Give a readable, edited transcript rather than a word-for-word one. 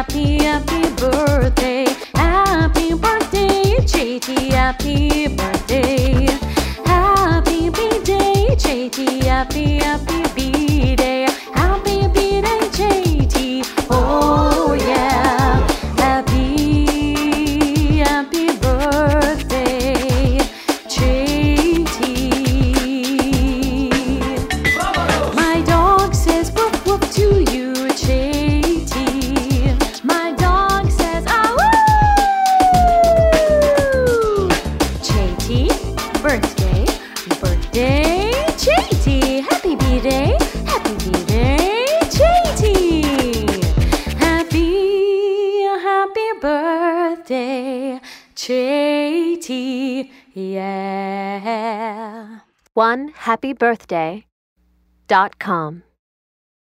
happy, happy birthday. Happy birthday, JT, happy birthday. Happy B-Day, JT, happy, happy B-Day. Happy B-Day, JT, oh yeah. Happy, happy birthday, JT. My dog says woof woof to you, JT. My dog says ah woo. JT, birthday, birthday, JT. Happy B-Day, happy B-Day, JT. Happy, happy birthday, JT. Yeah. OneHappyBirthday.com